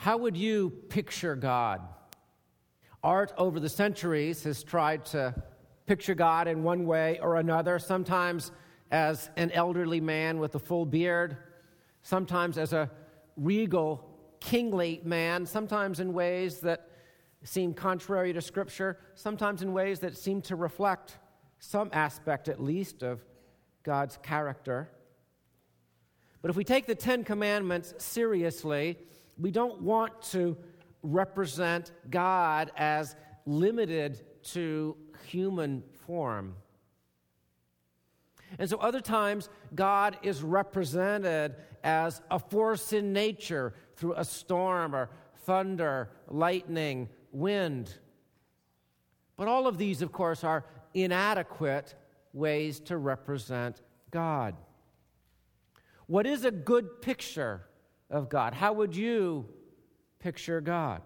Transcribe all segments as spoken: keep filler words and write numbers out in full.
How would you picture God? Art over the centuries has tried to picture God in one way or another, sometimes as an elderly man with a full beard, sometimes as a regal, kingly man, sometimes in ways that seem contrary to Scripture, sometimes in ways that seem to reflect some aspect, at least, of God's character. But if we take the Ten Commandments seriously, we don't want to represent God as limited to human form. And so other times, God is represented as a force in nature through a storm or thunder, lightning, wind. But all of these, of course, are inadequate ways to represent God. What is a good picture of God? How would you picture God?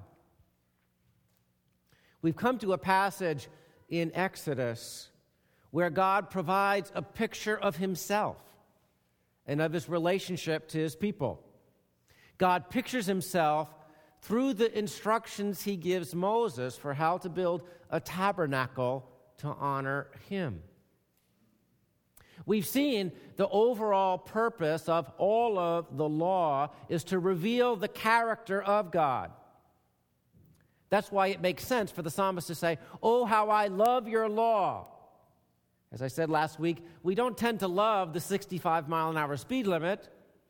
We've come to a passage in Exodus where God provides a picture of himself and of his relationship to his people. God pictures himself through the instructions he gives Moses for how to build a tabernacle to honor him. We've seen the overall purpose of all of the law is to reveal the character of God. That's why it makes sense for the psalmist to say, "Oh, how I love your law." As I said last week, we don't tend to love the sixty-five mile an hour speed limit,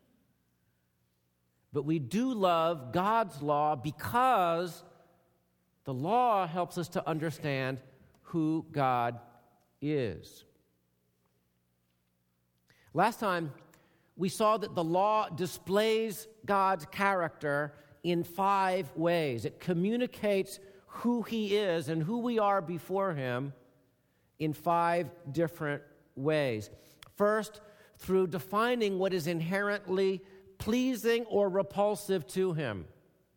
but we do love God's law because the law helps us to understand who God is. Last time, we saw that the law displays God's character in five ways. It communicates who he is and who we are before him in five different ways. First, through defining what is inherently pleasing or repulsive to him.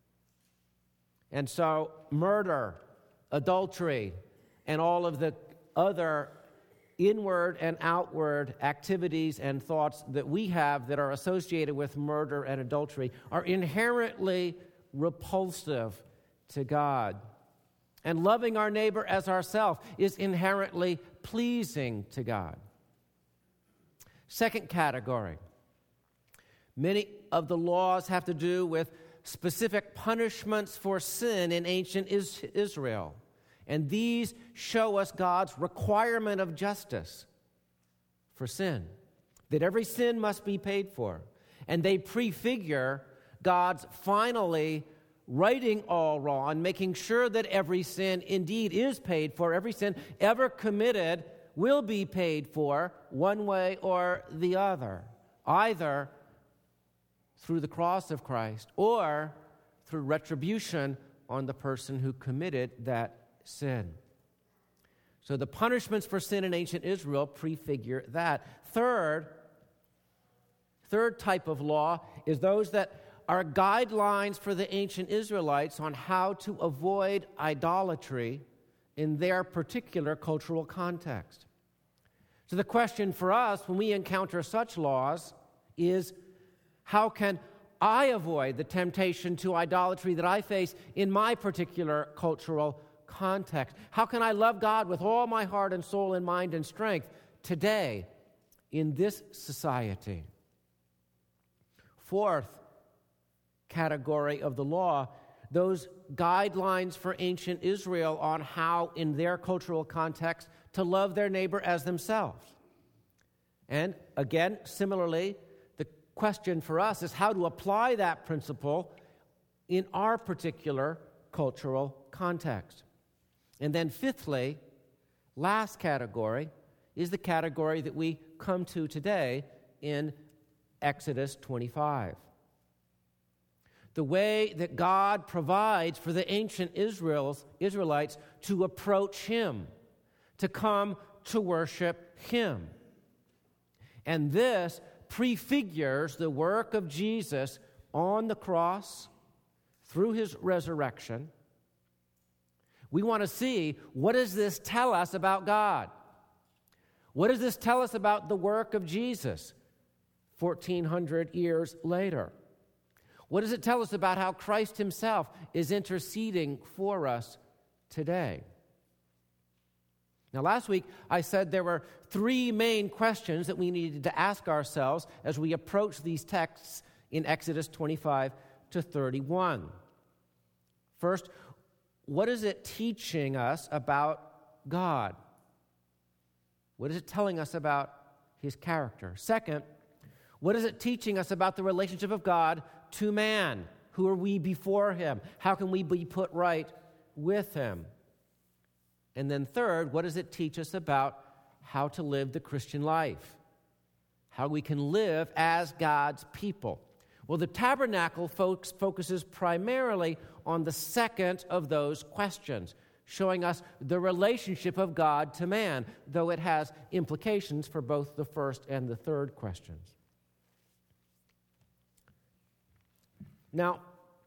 And so, murder, adultery, and all of the other inward and outward activities and thoughts that we have that are associated with murder and adultery are inherently repulsive to God. And loving our neighbor as ourselves is inherently pleasing to God. Second category, many of the laws have to do with specific punishments for sin in ancient Israel. And these show us God's requirement of justice for sin, that every sin must be paid for. And they prefigure God's finally righting all wrong, making sure that every sin indeed is paid for. Every sin ever committed will be paid for one way or the other, either through the cross of Christ or through retribution on the person who committed that sin. So the punishments for sin in ancient Israel prefigure that. Third, third type of law is those that are guidelines for the ancient Israelites on how to avoid idolatry in their particular cultural context. So the question for us when we encounter such laws is, how can I avoid the temptation to idolatry that I face in my particular cultural context? How can I love God with all my heart and soul and mind and strength today in this society? Fourth category of the law, those guidelines for ancient Israel on how, in their cultural context, to love their neighbor as themselves. And again, similarly, the question for us is how to apply that principle in our particular cultural context. And then fifthly, last category, is the category that we come to today in Exodus twenty-five. The way that God provides for the ancient Israel's, Israelites to approach him, to come to worship him. And this prefigures the work of Jesus on the cross through his resurrection. We want to see, what does this tell us about God? What does this tell us about the work of Jesus fourteen hundred years later? What does it tell us about how Christ himself is interceding for us today? Now, last week, I said there were three main questions that we needed to ask ourselves as we approach these texts in Exodus twenty-five to thirty-one. First, what is it teaching us about God? What is it telling us about his character? Second, what is it teaching us about the relationship of God to man? Who are we before him? How can we be put right with him? And then third, what does it teach us about how to live the Christian life? How we can live as God's people? Well, the tabernacle folks focuses primarily on the second of those questions, showing us the relationship of God to man, though it has implications for both the first and the third questions. Now,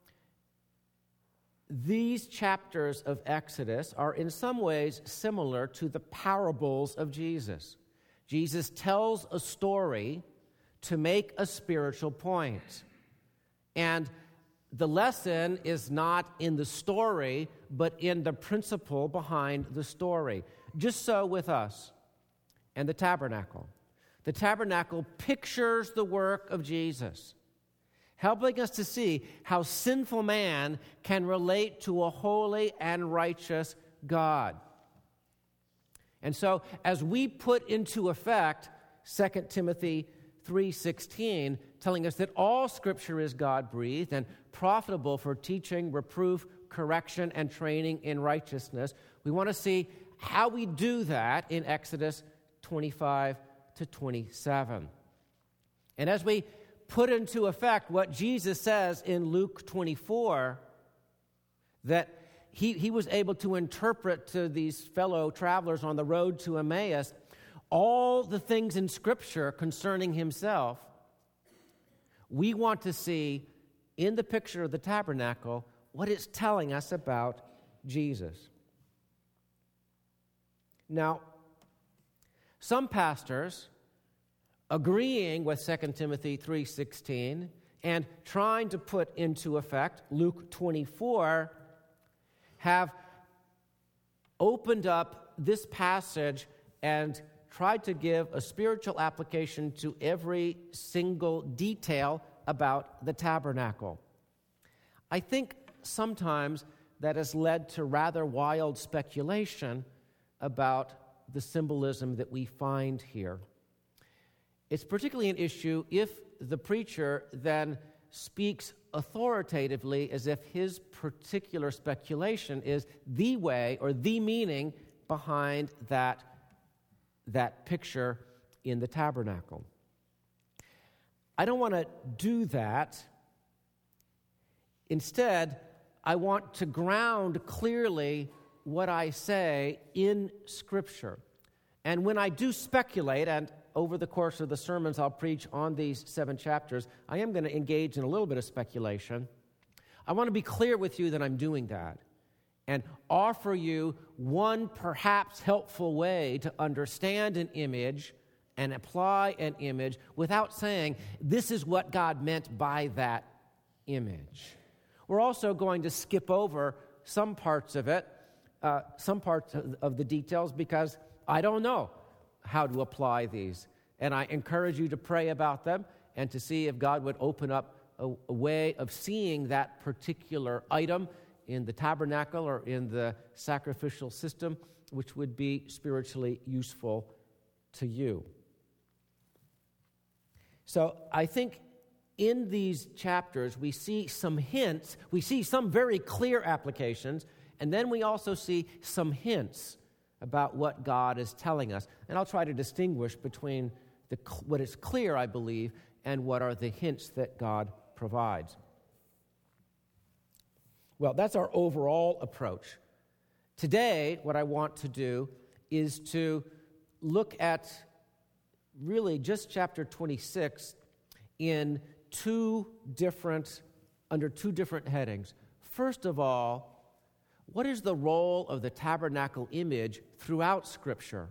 these chapters of Exodus are in some ways similar to the parables of Jesus. Jesus tells a story to make a spiritual point. And the lesson is not in the story, but in the principle behind the story. Just so with us and the tabernacle. The tabernacle pictures the work of Jesus, helping us to see how sinful man can relate to a holy and righteous God. And so, as we put into effect Second Timothy three sixteen, telling us that all Scripture is God-breathed and profitable for teaching, reproof, correction, and training in righteousness, we want to see how we do that in Exodus twenty-five to twenty-seven. And as we put into effect what Jesus says in Luke twenty-four, that he, he was able to interpret to these fellow travelers on the road to Emmaus all the things in Scripture concerning himself, we want to see in the picture of the tabernacle what it's telling us about Jesus. Now, some pastors, agreeing with Second Timothy three sixteen and trying to put into effect Luke twenty-four, have opened up this passage and tried to give a spiritual application to every single detail about the tabernacle. I think sometimes that has led to rather wild speculation about the symbolism that we find here. It's particularly an issue if the preacher then speaks authoritatively as if his particular speculation is the way or the meaning behind that, that picture in the tabernacle. I don't want to do that. Instead, I want to ground clearly what I say in Scripture. And when I do speculate, and over the course of the sermons I'll preach on these seven chapters, I am going to engage in a little bit of speculation. I want to be clear with you that I'm doing that and offer you one perhaps helpful way to understand an image and apply an image without saying, this is what God meant by that image. We're also going to skip over some parts of it, uh, some parts of the details, because I don't know how to apply these. And I encourage you to pray about them and to see if God would open up a, a way of seeing that particular item in the tabernacle or in the sacrificial system, which would be spiritually useful to you. So I think in these chapters we see some hints, we see some very clear applications, and then we also see some hints about what God is telling us. And I'll try to distinguish between the, what is clear, I believe, and what are the hints that God provides. Well, that's our overall approach. Today, what I want to do is to look at really just chapter twenty-six in two different, under two different headings. First of all, what is the role of the tabernacle image throughout Scripture?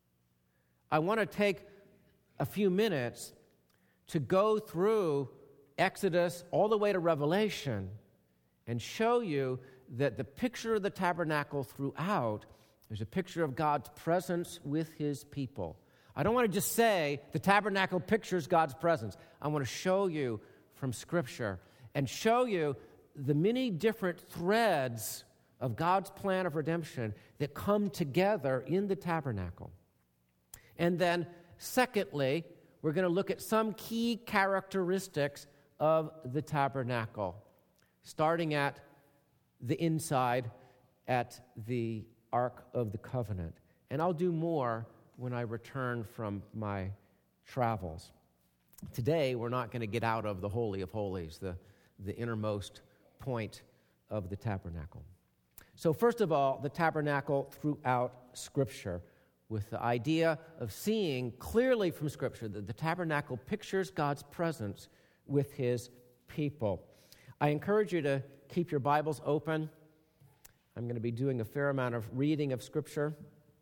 I want to take a few minutes to go through Exodus all the way to Revelation and show you that the picture of the tabernacle throughout is a picture of God's presence with his people. I don't want to just say the tabernacle pictures God's presence. I want to show you from Scripture and show you the many different threads of God's plan of redemption that come together in the tabernacle. And then, secondly, we're going to look at some key characteristics of the tabernacle, starting at the inside at the Ark of the Covenant. And I'll do more when I return from my travels. Today, we're not going to get out of the Holy of Holies, the, the innermost point of the tabernacle. So first of all, the tabernacle throughout Scripture, with the idea of seeing clearly from Scripture that the tabernacle pictures God's presence with his people. I encourage you to keep your Bibles open. I'm going to be doing a fair amount of reading of Scripture.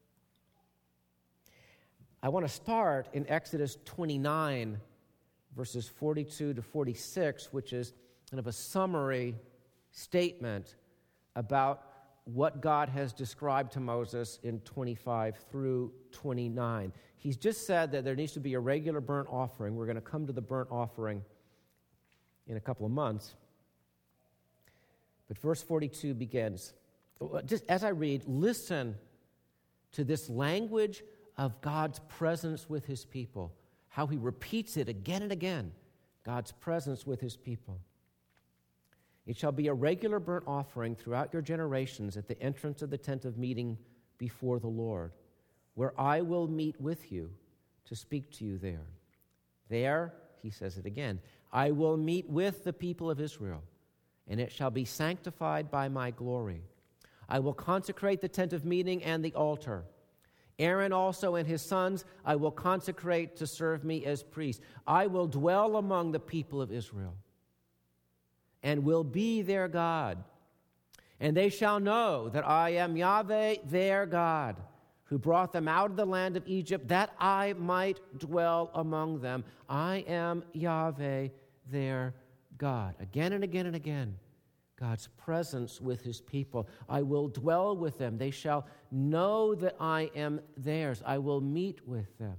I want to start in Exodus twenty-nine, verses forty-two to forty-six, which is kind of a summary statement about what God has described to Moses in twenty-five through twenty-nine. He's just said that there needs to be a regular burnt offering. We're going to come to the burnt offering in a couple of months. But verse forty-two begins. Just as I read, listen to this language of God's presence with his people, how he repeats it again and again, God's presence with his people. It shall be a regular burnt offering throughout your generations at the entrance of the tent of meeting before the Lord, where I will meet with you to speak to you there. There, he says it again, I will meet with the people of Israel, and it shall be sanctified by my glory. I will consecrate the tent of meeting and the altar. Aaron also and his sons I will consecrate to serve me as priests. I will dwell among the people of Israel and will be their God. And they shall know that I am Yahweh their God, who brought them out of the land of Egypt, that I might dwell among them. I am Yahweh their God. Again and again and again, God's presence with his people. I will dwell with them. They shall know that I am theirs. I will meet with them.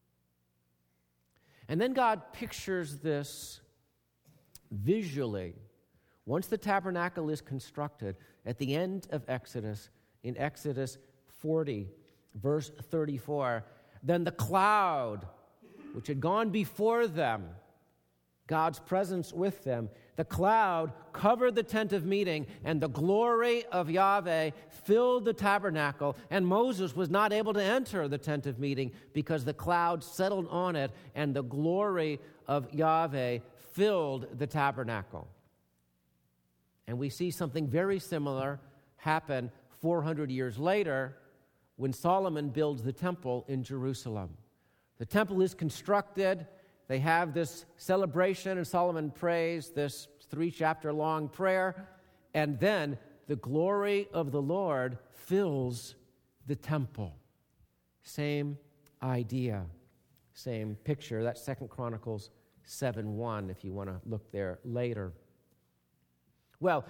And then God pictures this visually. Once the tabernacle is constructed, at the end of Exodus, in Exodus forty, verse thirty-four, then the cloud, which had gone before them, God's presence with them, the cloud covered the tent of meeting, and the glory of Yahweh filled the tabernacle, and Moses was not able to enter the tent of meeting because the cloud settled on it, and the glory of Yahweh filled the tabernacle. And we see something very similar happen four hundred years later when Solomon builds the temple in Jerusalem. The temple is constructed. They have this celebration, and Solomon prays this three-chapter-long prayer, and then the glory of the Lord fills the temple. Same idea, same picture. That's Second Chronicles seven one, if you want to look there later. Well,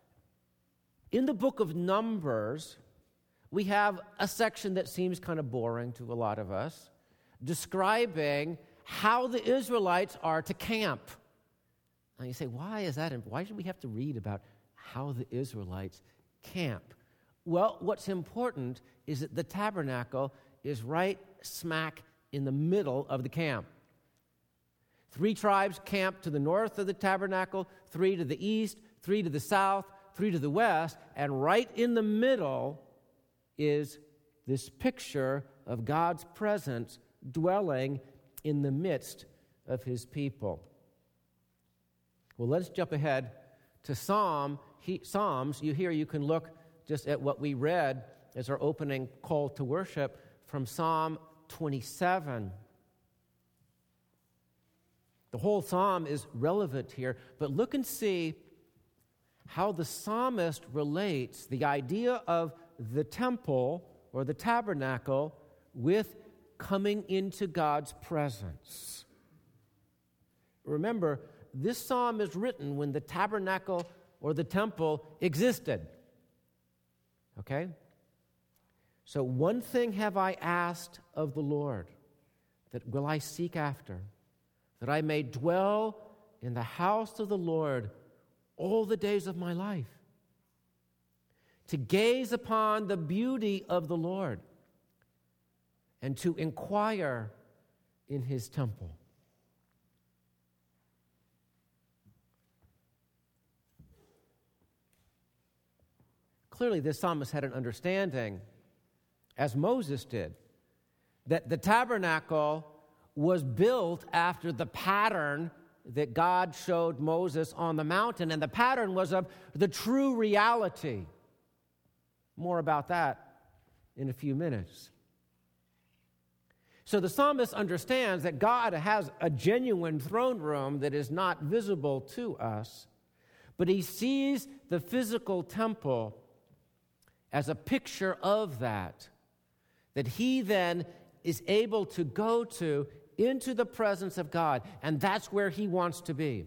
in the book of Numbers, we have a section that seems kind of boring to a lot of us, describing how the Israelites are to camp. And you say, why is that? Why should we have to read about how the Israelites camp? Well, what's important is that the tabernacle is right smack in the middle of the camp. Three tribes camp to the north of the tabernacle, three to the east, three to the south, three to the west, and right in the middle is this picture of God's presence dwelling in the midst of his people. Well, let's jump ahead to Psalm, he, Psalms. You here you can look just at what we read as our opening call to worship from Psalm twenty-seven. The whole psalm is relevant here, but look and see how the psalmist relates the idea of the temple or the tabernacle with coming into God's presence. Remember, this psalm is written when the tabernacle or the temple existed. Okay? So one thing have I asked of the Lord, that will I seek after, that I may dwell in the house of the Lord all the days of my life, to gaze upon the beauty of the Lord and to inquire in his temple. Clearly, this psalmist had an understanding, as Moses did, that the tabernacle was built after the pattern that God showed Moses on the mountain, and the pattern was of the true reality. More about that in a few minutes. So the psalmist understands that God has a genuine throne room that is not visible to us, but he sees the physical temple as a picture of that, that he then is able to go to into the presence of God, and that's where he wants to be,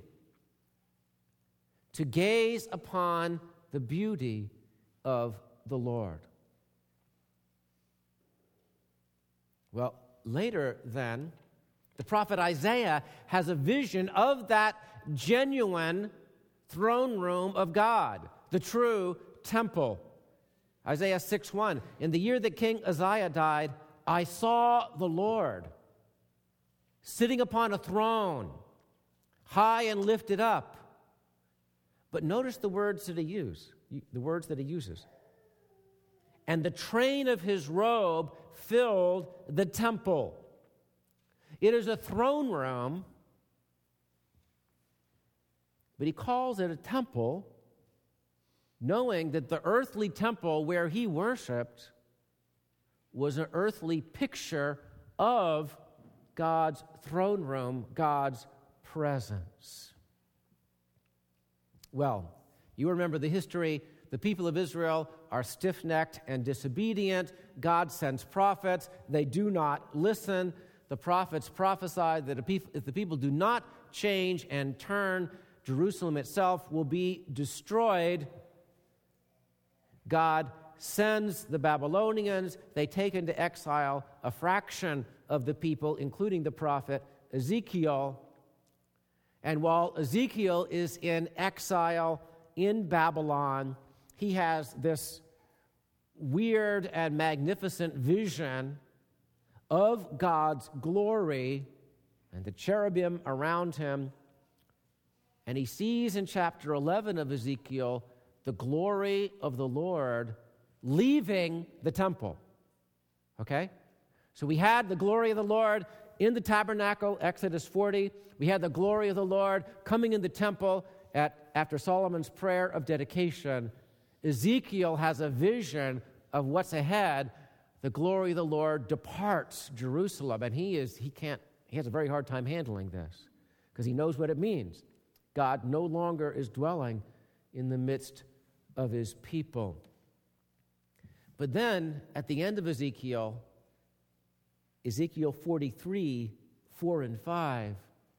to gaze upon the beauty of the Lord. Well, later then, the prophet Isaiah has a vision of that genuine throne room of God, the true temple. Isaiah six one, in the year that King Uzziah died, I saw the Lord sitting upon a throne, high and lifted up. But notice the words that he uses, the words that he uses. And the train of his robe filled the temple. It is a throne room, but he calls it a temple, knowing that the earthly temple where he worshiped was an earthly picture of God's throne room, God's presence. Well, you remember the history. The people of Israel are stiff-necked and disobedient. God sends prophets. They do not listen. The prophets prophesied that if the people do not change and turn, Jerusalem itself will be destroyed. God sends the Babylonians. They take into exile a fraction of the people, including the prophet Ezekiel. And while Ezekiel is in exile in Babylon, he has this weird and magnificent vision of God's glory and the cherubim around him. And he sees in chapter eleven of Ezekiel the glory of the Lord leaving the temple. Okay? So we had the glory of the Lord in the tabernacle, Exodus forty. We had the glory of the Lord coming in the temple at, after Solomon's prayer of dedication. Ezekiel has a vision of what's ahead. The glory of the Lord departs Jerusalem, and he is he can't he has a very hard time handling this because he knows what it means. God no longer is dwelling in the midst of his people. But then at the end of Ezekiel, Ezekiel forty-three, four and five,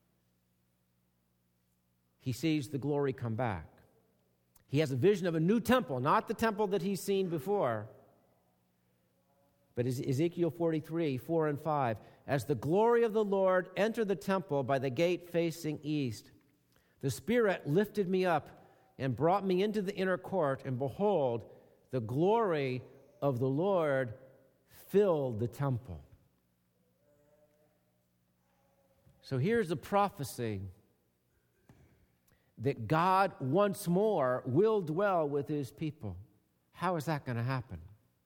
he sees the glory come back. He has a vision of a new temple, not the temple that he's seen before. But Ezekiel forty-three, four and five, as the glory of the Lord entered the temple by the gate facing east, the Spirit lifted me up and brought me into the inner court, and behold, the glory of the Lord filled the temple. So here's a prophecy that God once more will dwell with his people. How is that going to happen?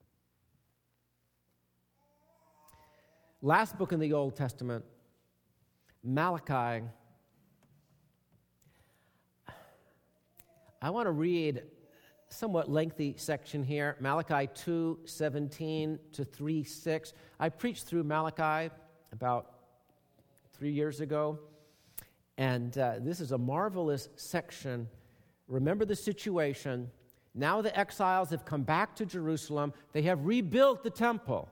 Last book in the Old Testament, Malachi. I want to read a somewhat lengthy section here, Malachi two, seventeen to three, six. I preached through Malachi about three years ago. And uh, this is a marvelous section. Remember the situation. Now the exiles have come back to Jerusalem. They have rebuilt the temple.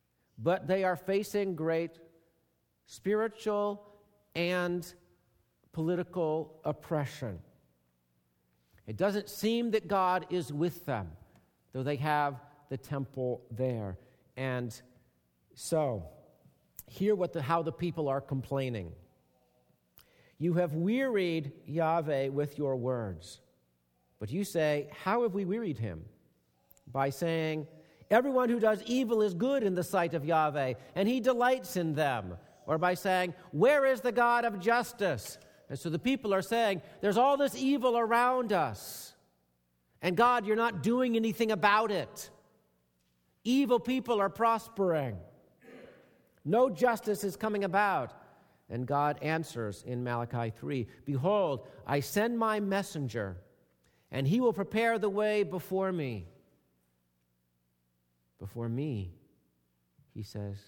But they are facing great spiritual and political oppression. It doesn't seem that God is with them, though they have the temple there. And so, hear what the, how the people are complaining. You have wearied Yahweh with your words. But you say, how have we wearied him? By saying, everyone who does evil is good in the sight of Yahweh, and he delights in them. Or by saying, where is the God of justice? And so the people are saying, there's all this evil around us. And God, you're not doing anything about it. Evil people are prospering. No justice is coming about. And God answers in Malachi three, behold, I send my messenger, and he will prepare the way before me. Before me, he says.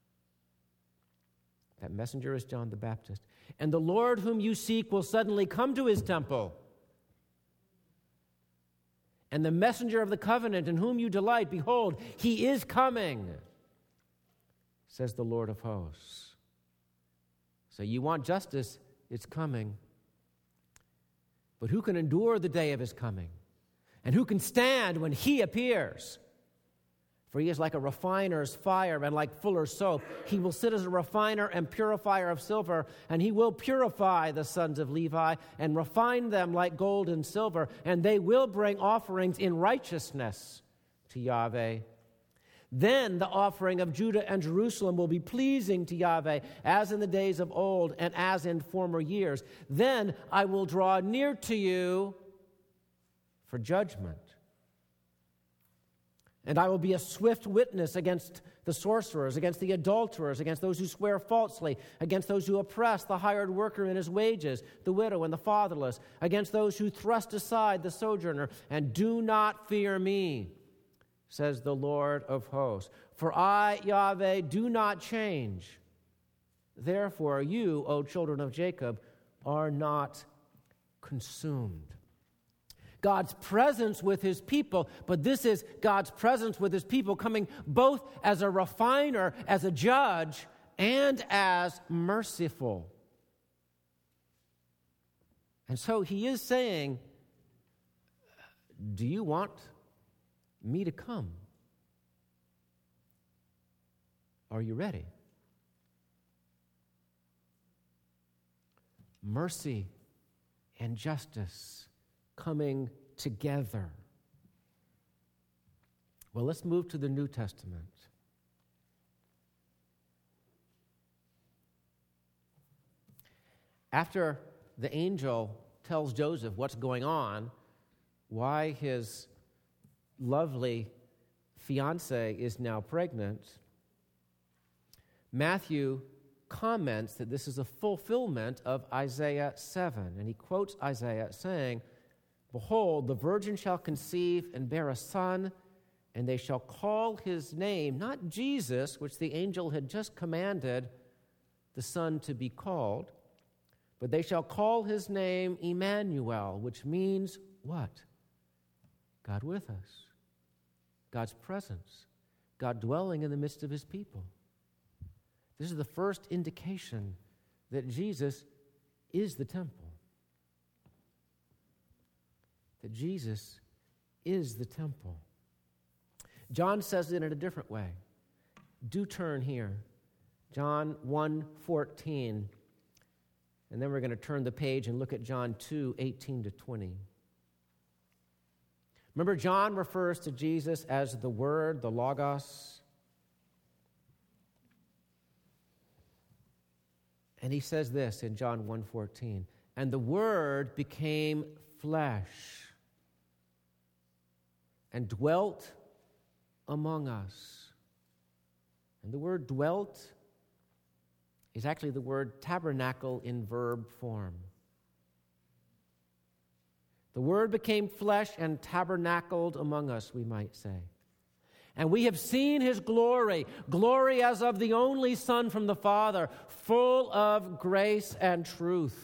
That messenger is John the Baptist. And the Lord whom you seek will suddenly come to his temple. And the messenger of the covenant in whom you delight, behold, he is coming, says the Lord of hosts. So you want justice, it's coming. But who can endure the day of his coming? And who can stand when he appears? For he is like a refiner's fire and like fuller's soap. He will sit as a refiner and purifier of silver, and he will purify the sons of Levi and refine them like gold and silver, and they will bring offerings in righteousness to Yahweh. Then the offering of Judah and Jerusalem will be pleasing to Yahweh, as in the days of old and as in former years. Then I will draw near to you for judgment. And I will be a swift witness against the sorcerers, against the adulterers, against those who swear falsely, against those who oppress the hired worker in his wages, the widow and the fatherless, against those who thrust aside the sojourner, and do not fear me, says the Lord of hosts. For I, Yahweh, do not change. Therefore you, O children of Jacob, are not consumed. God's presence with his people, but this is God's presence with his people coming both as a refiner, as a judge, and as merciful. And so he is saying, do you want me to come? Are you ready? Mercy and justice coming together. Well, let's move to the New Testament. After the angel tells Joseph what's going on, why his lovely fiancée is now pregnant, Matthew comments that this is a fulfillment of Isaiah seven. And he quotes Isaiah saying, behold, the virgin shall conceive and bear a son, and they shall call his name, not Jesus, which the angel had just commanded the son to be called, but they shall call his name Emmanuel, which means what? God with us. God's presence. God dwelling in the midst of his people. This is the first indication that Jesus is the temple. That Jesus is the temple. John says it in a different way. Do turn here. John one fourteen. And then we're going to turn the page and look at John two eighteen to twenty. Remember, John refers to Jesus as the Word, the Logos. And he says this in John one fourteen. And the Word became flesh and dwelt among us. And the word dwelt is actually the word tabernacle in verb form. The Word became flesh and tabernacled among us, we might say. And we have seen his glory, glory as of the only Son from the Father, full of grace and truth.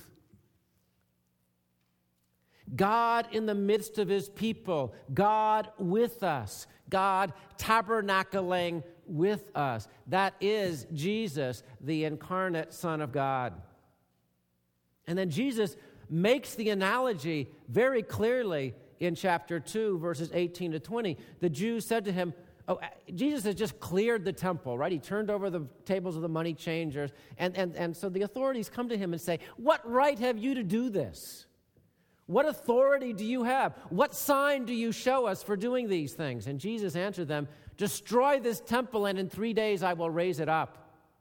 God in the midst of his people, God with us, God tabernacling with us. That is Jesus, the incarnate Son of God. And then Jesus makes the analogy very clearly in chapter two, verses eighteen to twenty. The Jews said to him, oh, Jesus has just cleared the temple, right? He turned over the tables of the money changers. And, and, and so the authorities come to him and say, what right have you to do this? What authority do you have? What sign do you show us for doing these things? And Jesus answered them, destroy this temple, and in three days I will raise it up.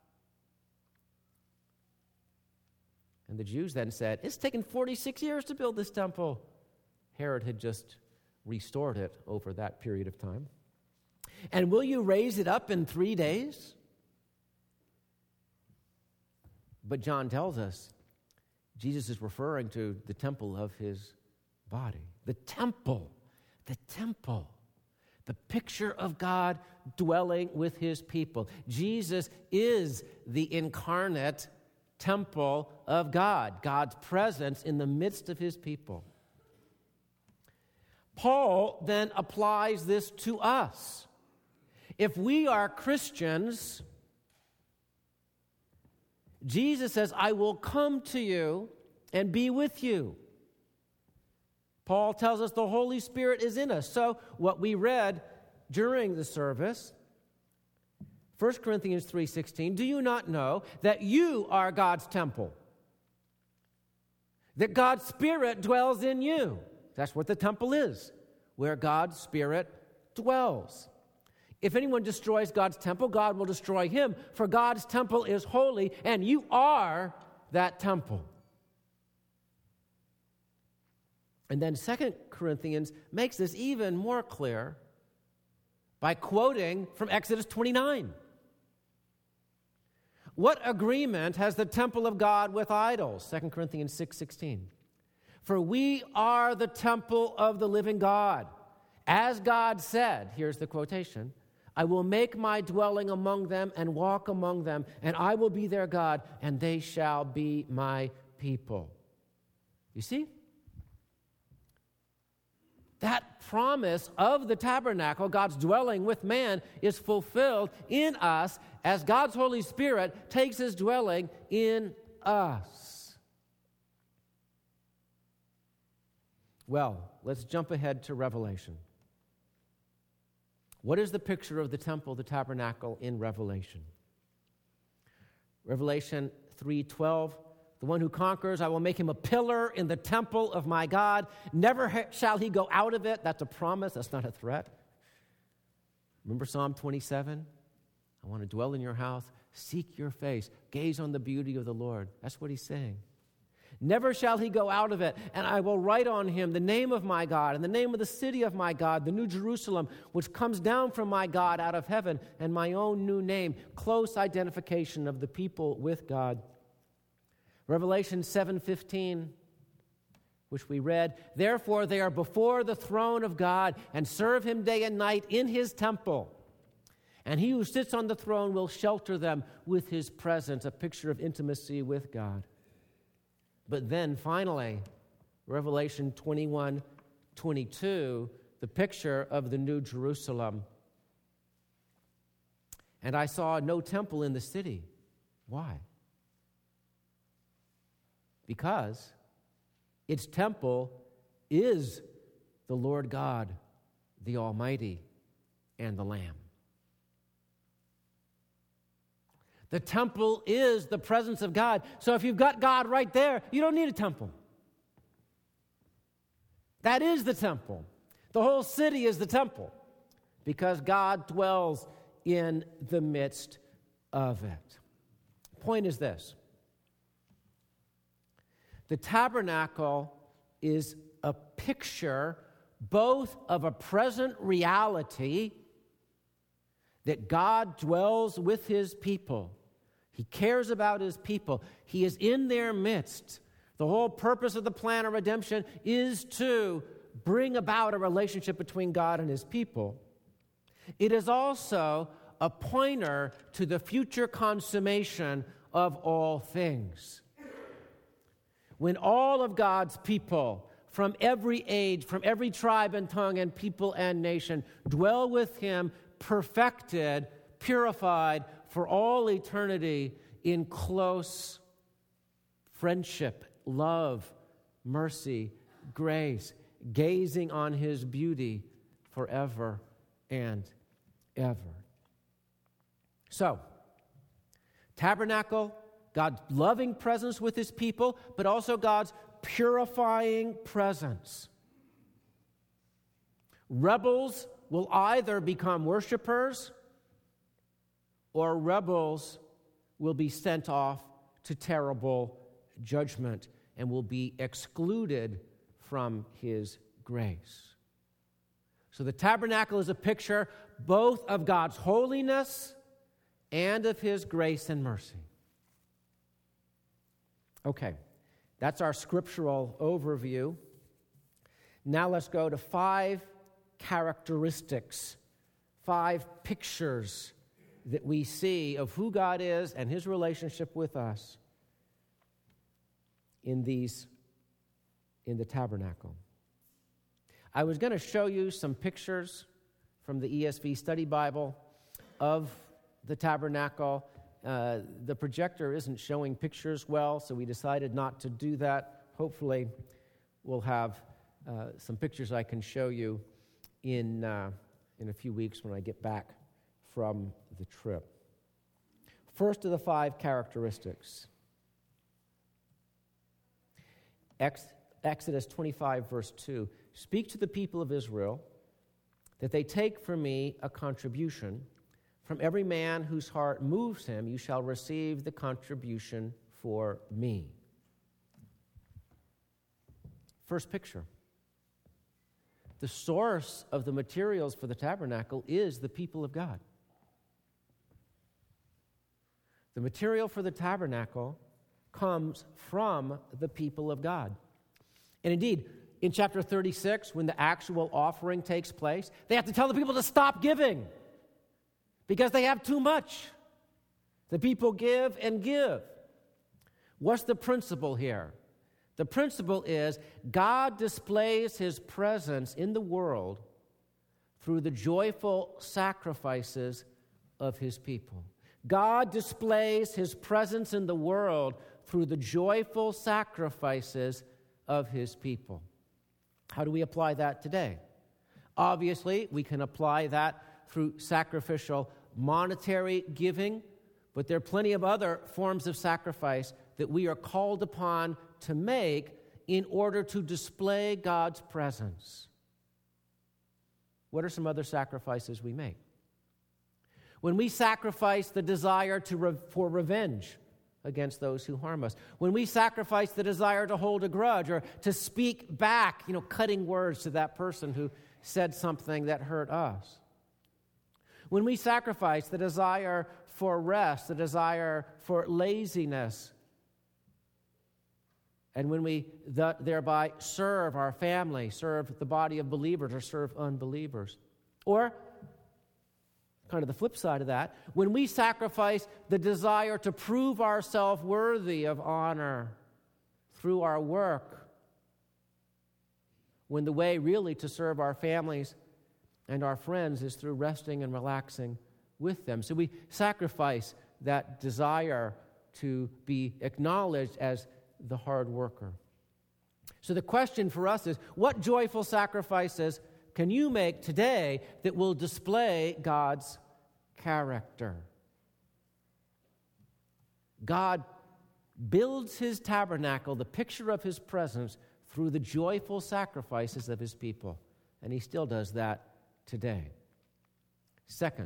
And the Jews then said, it's taken forty-six years to build this temple. Herod had just restored it over that period of time. And will you raise it up in three days? But John tells us Jesus is referring to the temple of his body. The temple, the temple, the picture of God dwelling with his people. Jesus is the incarnate temple of God, God's presence in the midst of his people. Paul then applies this to us. If we are Christians, Jesus says, I will come to you and be with you. Paul tells us the Holy Spirit is in us. So what we read during the service, First Corinthians three sixteen, do you not know that you are God's temple? That God's Spirit dwells in you. That's what the temple is, where God's Spirit dwells. If anyone destroys God's temple, God will destroy him, for God's temple is holy, and you are that temple. And then Second Corinthians makes this even more clear by quoting from Exodus twenty-nine. What agreement has the temple of God with idols? Second Corinthians six sixteen. For we are the temple of the living God. As God said, here's the quotation, I will make my dwelling among them and walk among them, and I will be their God, and they shall be my people. You see? That promise of the tabernacle, God's dwelling with man, is fulfilled in us as God's Holy Spirit takes his dwelling in us. Well, let's jump ahead to Revelation. What is the picture of the temple, the tabernacle in Revelation? Revelation three twelve, the one who conquers, I will make him a pillar in the temple of my God. Never ha- shall he go out of it. That's a promise. That's not a threat. Remember Psalm twenty-seven? I want to dwell in your house. Seek your face. Gaze on the beauty of the Lord. That's what he's saying. Never shall he go out of it, and I will write on him the name of my God and the name of the city of my God, the New Jerusalem, which comes down from my God out of heaven, and my own new name, close identification of the people with God. Revelation seven fifteen, which we read, therefore they are before the throne of God and serve him day and night in his temple. And he who sits on the throne will shelter them with his presence, a picture of intimacy with God. But then finally, Revelation twenty-one twenty-two, the picture of the New Jerusalem. And I saw no temple in the city. Why? Because its temple is the Lord God, the Almighty, and the Lamb. The temple is the presence of God. So if you've got God right there, you don't need a temple. That is the temple. The whole city is the temple because God dwells in the midst of it. Point is this. The tabernacle is a picture both of a present reality that God dwells with his people. He cares about his people. He is in their midst. The whole purpose of the plan of redemption is to bring about a relationship between God and his people. It is also a pointer to the future consummation of all things. When all of God's people from every age, from every tribe and tongue and people and nation dwell with him, perfected, purified for all eternity in close friendship, love, mercy, grace, gazing on his beauty forever and ever. So, tabernacle, God's loving presence with his people, but also God's purifying presence. Rebels will either become worshipers or rebels will be sent off to terrible judgment and will be excluded from his grace. So the tabernacle is a picture both of God's holiness and of his grace and mercy. Okay, that's our scriptural overview. Now let's go to five characteristics, five pictures that we see of who God is and his relationship with us in these, in the tabernacle. I was going to show you some pictures from the E S V Study Bible of the tabernacle. Uh, the projector isn't showing pictures well, so we decided not to do that. Hopefully, we'll have uh, some pictures I can show you in uh, in a few weeks when I get back from the trip. First of the five characteristics. Ex- Exodus twenty-five, verse two. Speak to the people of Israel that they take from me a contribution. From every man whose heart moves him, you shall receive the contribution for me. First picture. The source of the materials for the tabernacle is the people of God. The material for the tabernacle comes from the people of God. And indeed, in chapter thirty-six, when the actual offering takes place, they have to tell the people to stop giving because they have too much. The people give and give. What's the principle here? The principle is God displays his presence in the world through the joyful sacrifices of his people. God displays his presence in the world through the joyful sacrifices of his people. How do we apply that today? Obviously, we can apply that through sacrificial monetary giving, but there are plenty of other forms of sacrifice that we are called upon to make in order to display God's presence. What are some other sacrifices we make? When we sacrifice the desire to re- for revenge against those who harm us, when we sacrifice the desire to hold a grudge or to speak back, you know, cutting words to that person who said something that hurt us, when we sacrifice the desire for rest, the desire for laziness, and when we th- thereby serve our family, serve the body of believers, or serve unbelievers. Or, kind of the flip side of that, when we sacrifice the desire to prove ourselves worthy of honor through our work, when the way really to serve our families and our friends is through resting and relaxing with them. So we sacrifice that desire to be acknowledged as the hard worker. So the question for us is, what joyful sacrifices can you make today that will display God's character? God builds his tabernacle, the picture of his presence, through the joyful sacrifices of his people. And he still does that today. Second,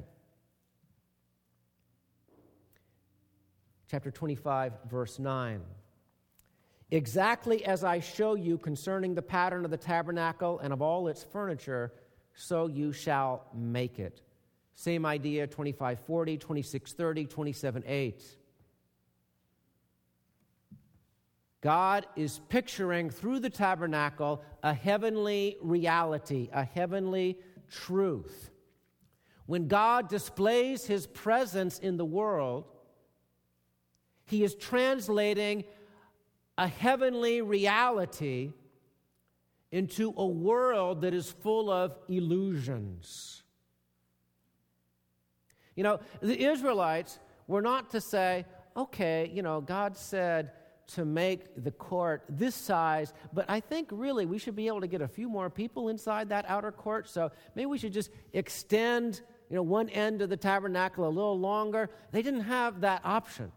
chapter twenty-five, verse nine. Exactly as I show you concerning the pattern of the tabernacle and of all its furniture, so you shall make it. Same idea, twenty-five forty, twenty-six thirty, twenty-seven eight. God is picturing through the tabernacle a heavenly reality, a heavenly truth. When God displays his presence in the world, he is translating a heavenly reality into a world that is full of illusions. You know, the Israelites were not to say, okay, you know, God said to make the court this size, but I think really we should be able to get a few more people inside that outer court, so maybe we should just extend, you know, one end of the tabernacle a little longer. They didn't have that option.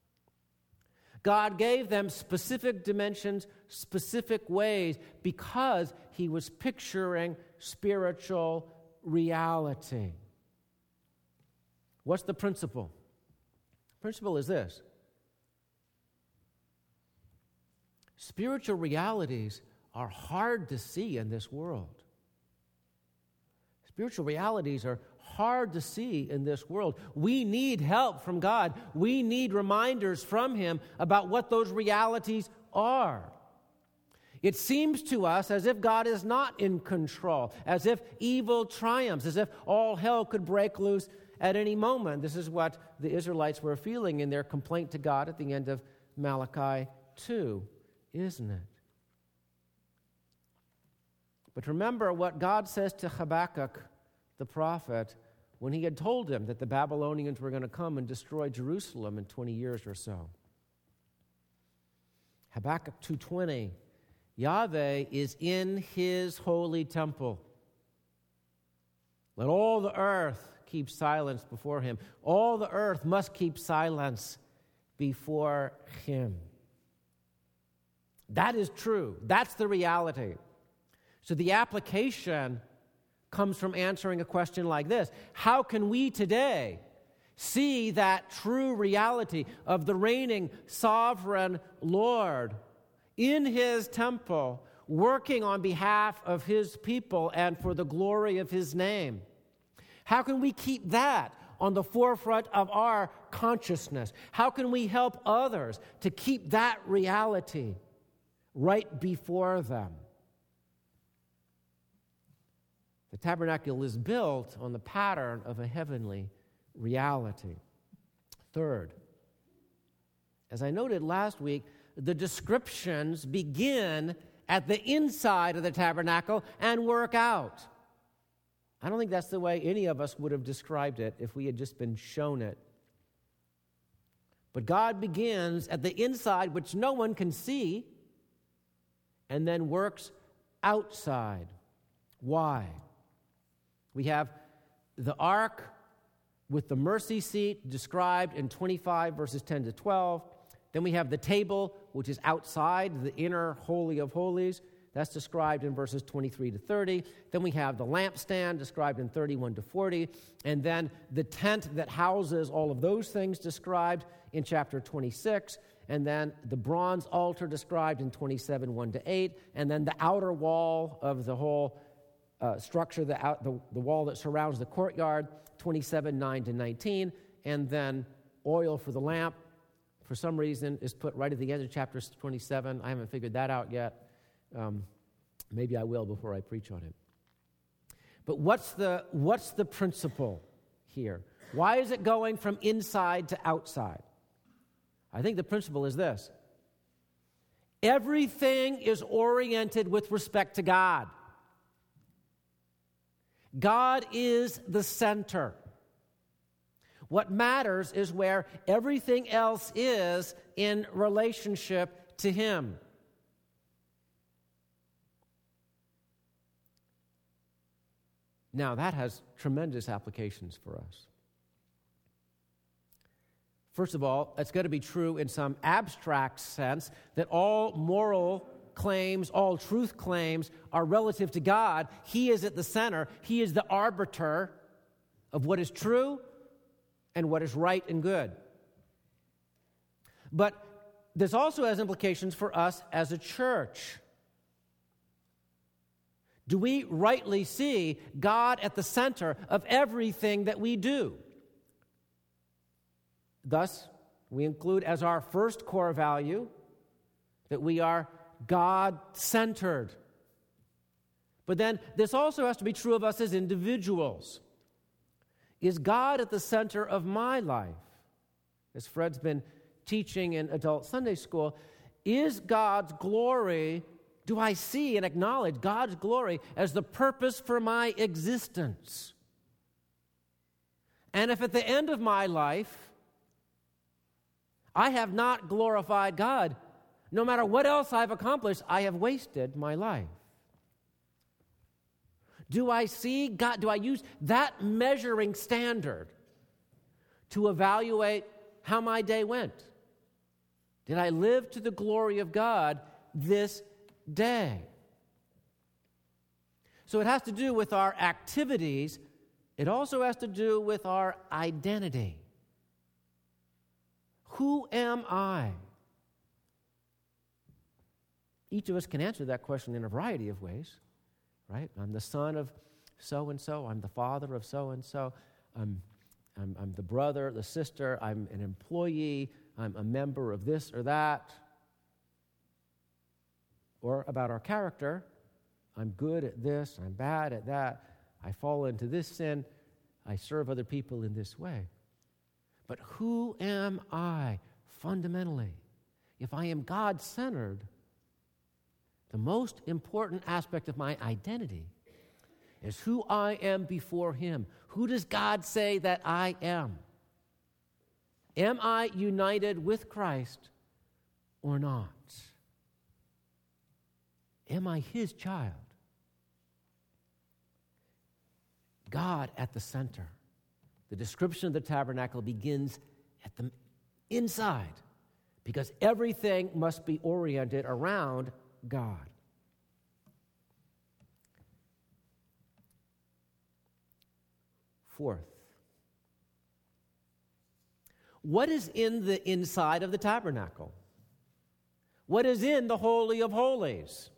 God gave them specific dimensions, specific ways, because he was picturing spiritual reality. What's the principle? The principle is this. Spiritual realities are hard to see in this world. Spiritual realities are hard to see in this world. We need help from God. We need reminders from him about what those realities are. It seems to us as if God is not in control, as if evil triumphs, as if all hell could break loose at any moment. This is what the Israelites were feeling in their complaint to God at the end of Malachi two, isn't it? But remember what God says to Habakkuk, the prophet, when he had told him that the Babylonians were going to come and destroy Jerusalem in twenty years or so. Habakkuk two twenty, Yahweh is in his holy temple. Let all the earth keep silence before him. All the earth must keep silence before him. That is true. That's the reality. So the application comes from answering a question like this. How can we today see that true reality of the reigning sovereign Lord in his temple, working on behalf of his people and for the glory of his name? How can we keep that on the forefront of our consciousness? How can we help others to keep that reality right before them? The tabernacle is built on the pattern of a heavenly reality. Third, as I noted last week, the descriptions begin at the inside of the tabernacle and work out. I don't think that's the way any of us would have described it if we had just been shown it. But God begins at the inside, which no one can see, and then works outside. Why? We have the ark with the mercy seat described in twenty-five verses ten to twelve. Then we have the table, which is outside the inner Holy of Holies. That's described in verses twenty-three to thirty. Then we have the lampstand described in thirty-one to forty. And then the tent that houses all of those things described in chapter twenty-six. And then the bronze altar described in twenty-seven, one to eight. And then the outer wall of the whole uh, structure, the, out, the, the wall that surrounds the courtyard, twenty-seven, nine to nineteen. And then oil for the lamp, for some reason, is put right at the end of chapter twenty-seven. I haven't figured that out yet. Um, maybe I will before I preach on it. But what's the, what's the principle here? Why is it going from inside to outside? I think the principle is this. Everything is oriented with respect to God. God is the center. What matters is where everything else is in relationship to him. Now, that has tremendous applications for us. First of all, it's going to be true in some abstract sense that all moral claims, all truth claims are relative to God. He is at the center. He is the arbiter of what is true and what is right and good. But this also has implications for us as a church. Do we rightly see God at the center of everything that we do? Thus, we include as our first core value that we are God-centered. But then this also has to be true of us as individuals. Is God at the center of my life? As Fred's been teaching in adult Sunday school, is God's glory, do I see and acknowledge God's glory as the purpose for my existence? And if at the end of my life I have not glorified God, no matter what else I've accomplished, I have wasted my life? Do I see God, do I use that measuring standard to evaluate how my day went? Did I live to the glory of God this day? So it has to do with our activities. It also has to do with our identity. Who am I? Each of us can answer that question in a variety of ways, right? I'm the son of so-and-so. I'm the father of so-and-so. I'm, I'm, I'm the brother, the sister. I'm an employee. I'm a member of this or that. Or about our character. I'm good at this. I'm bad at that. I fall into this sin. I serve other people in this way. But who am I fundamentally? If I am God-centered, the most important aspect of my identity is who I am before Him. Who does God say that I am? Am I united with Christ or not? Am I His child? God at the center. The description of the tabernacle begins at the inside because everything must be oriented around God. Fourth, what is in the inside of the tabernacle? What is in the Holy of Holies?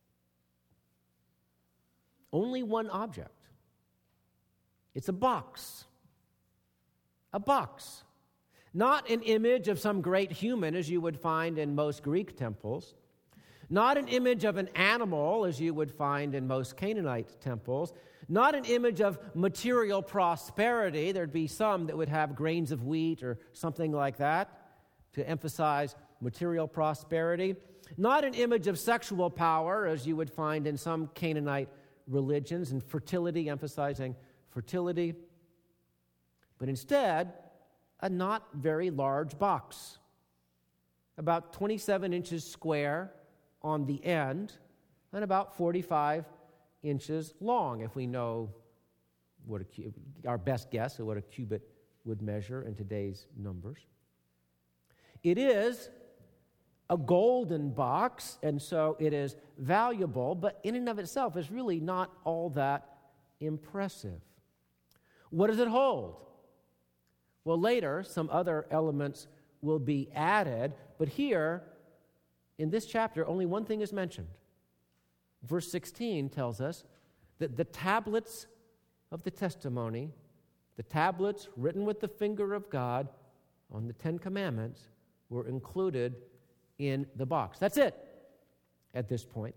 Only one object. It's a box. A box. Not an image of some great human as you would find in most Greek temples. Not an image of an animal as you would find in most Canaanite temples. Not an image of material prosperity. There'd be some that would have grains of wheat or something like that to emphasize material prosperity. Not an image of sexual power as you would find in some Canaanite religions, and fertility, emphasizing fertility. But instead, a not very large box, about twenty-seven inches square on the end, and about forty-five inches long, if we know what a cub, our best guess of what a cubit would measure in today's numbers. It is a golden box, and so it is valuable, but in and of itself is really not all that impressive. What does it hold? Well, later, some other elements will be added, but here, in this chapter, only one thing is mentioned. Verse sixteen tells us that the tablets of the testimony, the tablets written with the finger of God on the Ten Commandments, were included in the box. That's it at this point.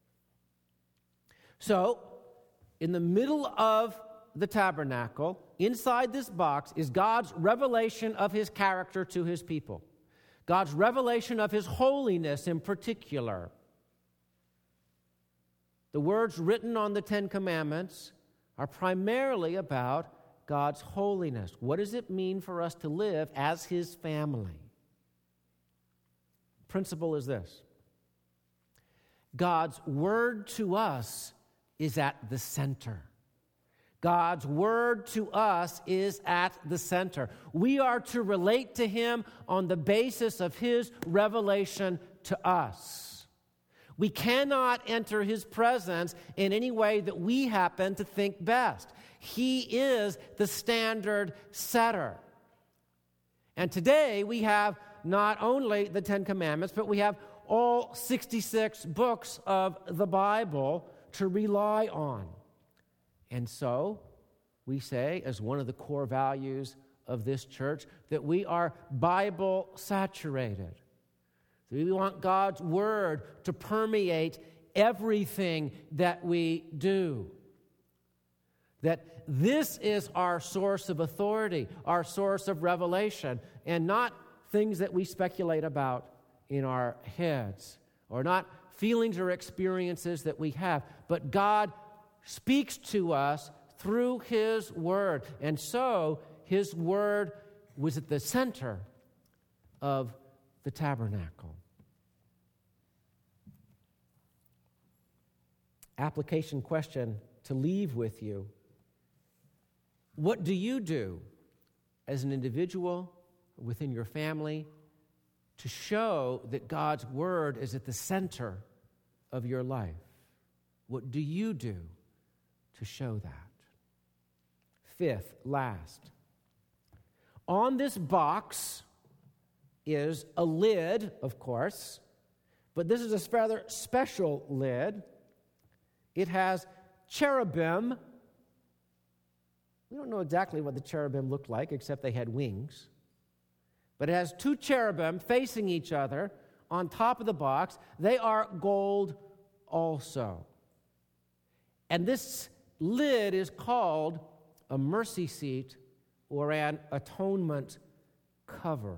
So, in the middle of the tabernacle, inside this box, is God's revelation of His character to His people. God's revelation of His holiness in particular. The words written on the Ten Commandments are primarily about God's holiness. What does it mean for us to live as His family? Principle is this: God's word to us is at the center. God's word to us is at the center. We are to relate to Him on the basis of His revelation to us. We cannot enter His presence in any way that we happen to think best. He is the standard setter. And today we have not only the Ten Commandments, but we have all sixty-six books of the Bible to rely on. And so, we say, as one of the core values of this church, that we are Bible-saturated. We want God's Word to permeate everything that we do. That this is our source of authority, our source of revelation, and not things that we speculate about in our heads, or not feelings or experiences that we have, but God speaks to us through His Word. And so, His Word was at the center of the tabernacle. application question to leave with you. What do you do as an individual within your family to show that God's Word is at the center of your life? What do you do to show that? Fifth, last, on this box is a lid, of course, but this is a rather special lid. It has cherubim. We don't know exactly what the cherubim looked like, except they had wings. But it has two cherubim facing each other on top of the box. They are gold also. And this lid is called a mercy seat or an atonement cover.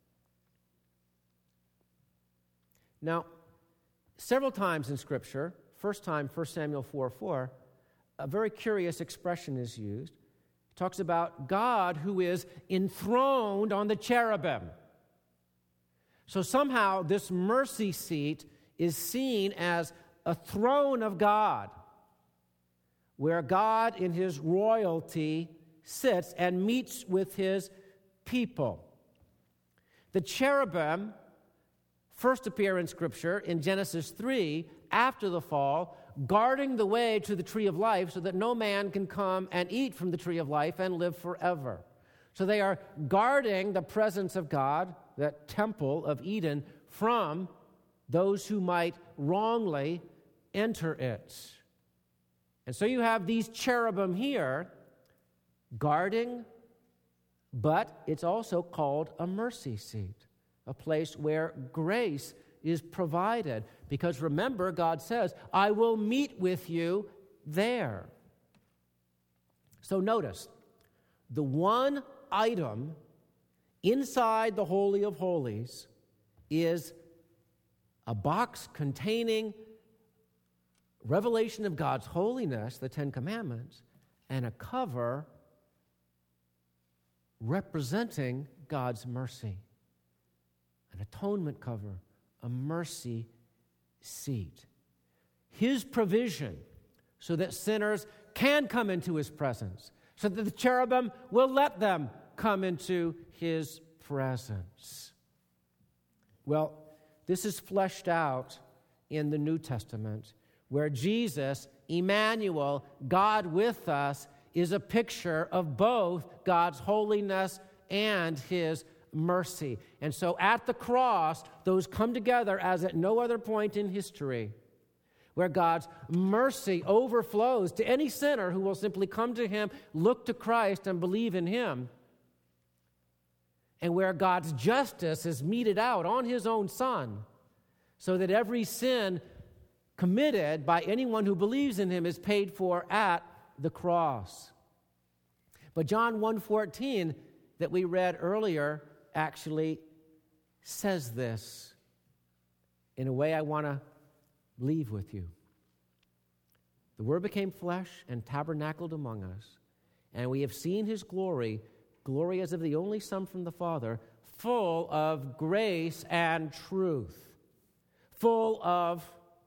Now, several times in Scripture, first time, First Samuel four four, a very curious expression is used. It talks about God who is enthroned on the cherubim. So somehow this mercy seat is seen as a throne of God, where God in his royalty sits and meets with his people. The cherubim first appear in Scripture in Genesis three, after the fall, guarding the way to the tree of life so that no man can come and eat from the tree of life and live forever. So they are guarding the presence of God, that temple of Eden, from those who might wrongly enter it. And so you have these cherubim here guarding, but it's also called a mercy seat, a place where grace is provided. Because remember, God says, I will meet with you there. So notice, the one item inside the Holy of Holies is a box containing revelation of God's holiness, the Ten Commandments, and a cover representing God's mercy. An atonement cover, a mercy seat. His provision so that sinners can come into his presence, so that the cherubim will let them come into his presence. Well, this is fleshed out in the New Testament, where Jesus, Emmanuel, God with us, is a picture of both God's holiness and his mercy. And so at the cross, those come together as at no other point in history, where God's mercy overflows to any sinner who will simply come to him, look to Christ, and believe in him, and where God's justice is meted out on his own Son, so that every sin committed by anyone who believes in him is paid for at the cross. But John one fourteen that we read earlier actually says this in a way I want to leave with you. The Word became flesh and tabernacled among us, and we have seen his glory, glory as of the only Son from the Father, full of grace and truth. Full of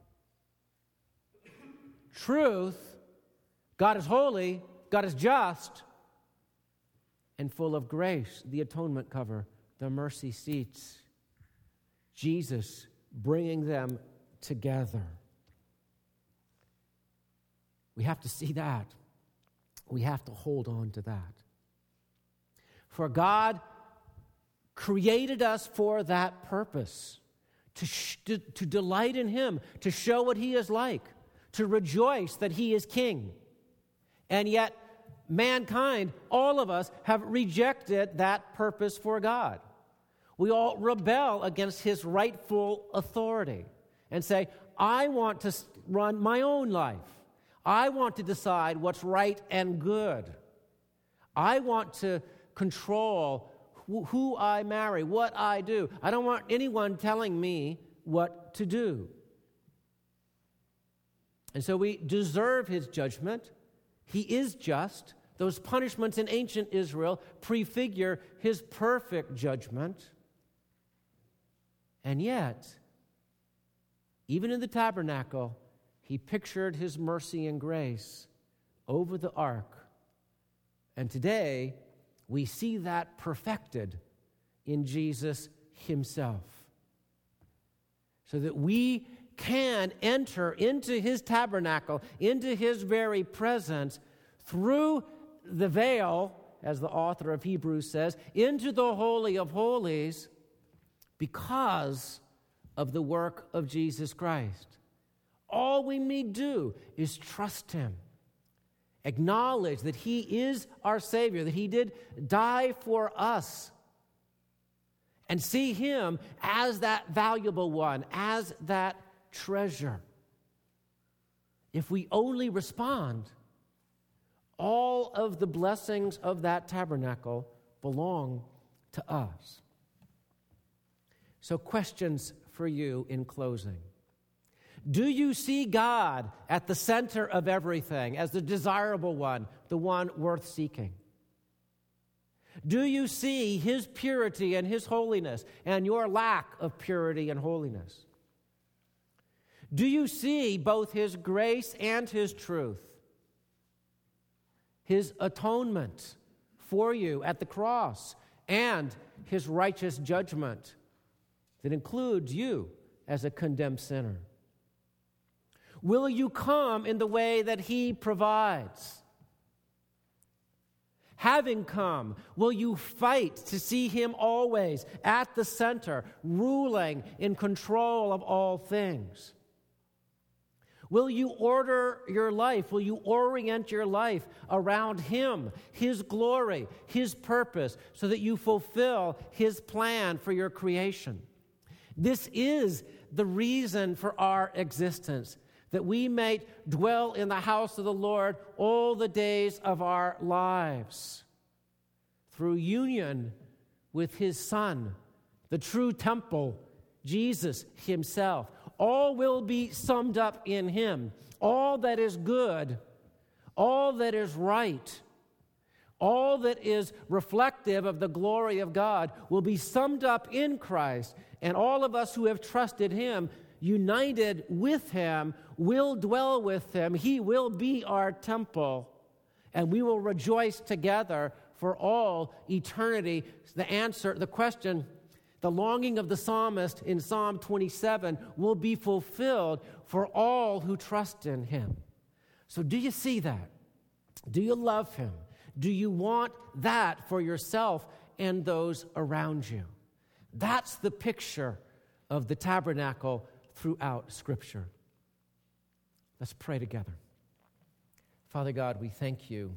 truth. God is holy, God is just, and full of grace, the atonement cover, the mercy seats. Jesus bringing them together. We have to see that. We have to hold on to that. For God created us for that purpose, to, sh- to, to delight in him, to show what he is like, to rejoice that he is king. And yet, mankind, all of us, have rejected that purpose for God. We all rebel against his rightful authority and say, I want to run my own life. I want to decide what's right and good. I want to control wh- who I marry, what I do. I don't want anyone telling me what to do. And so we deserve his judgment. He is just. Those punishments in ancient Israel prefigure his perfect judgment. And yet, even in the tabernacle, He pictured his mercy and grace over the ark. And today, we see that perfected in Jesus himself. So that we can enter into his tabernacle, into his very presence, through the veil, as the author of Hebrews says, into the Holy of Holies because of the work of Jesus Christ. All we need do is trust him. Acknowledge that he is our Savior, that he did die for us, and see him as that valuable one, as that treasure. If we only respond, all of the blessings of that tabernacle belong to us. So, questions for you in closing. Do you see God at the center of everything, as the desirable one, the one worth seeking? Do you see his purity and his holiness and your lack of purity and holiness? Do you see both his grace and his truth? His atonement for you at the cross and his righteous judgment that includes you as a condemned sinner? Will you come in the way that he provides? Having come, will you fight to see him always at the center, ruling in control of all things? Will you order your life? Will you orient your life around him, his glory, his purpose, so that you fulfill his plan for your creation? This is the reason for our existence, that we may dwell in the house of the Lord all the days of our lives, through union with his Son, the true temple, Jesus himself. All will be summed up in him. All that is good, all that is right, all that is reflective of the glory of God will be summed up in Christ. And all of us who have trusted him, united with him, will dwell with him. He will be our temple, and we will rejoice together for all eternity. The answer, the question, the longing of the psalmist in Psalm twenty-seven will be fulfilled for all who trust in him. So do you see that? Do you love him? Do you want that for yourself and those around you? That's the picture of the tabernacle throughout Scripture. Let's pray together. Father God, we thank you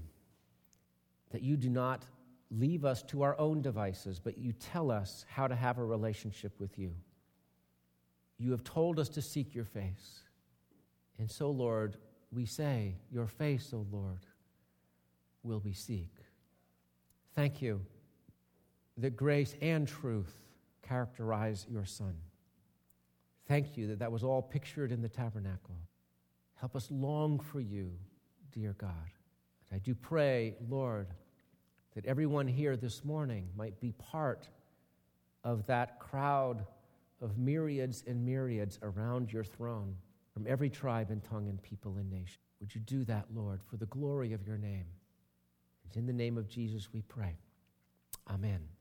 that you do not leave us to our own devices, but you tell us how to have a relationship with you. You have told us to seek your face. And so, Lord, we say, your face, O Lord, will we seek. Thank you that grace and truth characterize your Son. Thank you that that was all pictured in the tabernacle. Help us long for you, dear God. And I do pray, Lord, that everyone here this morning might be part of that crowd of myriads and myriads around your throne from every tribe and tongue and people and nation. Would you do that, Lord, for the glory of your name? And in the name of Jesus we pray. Amen.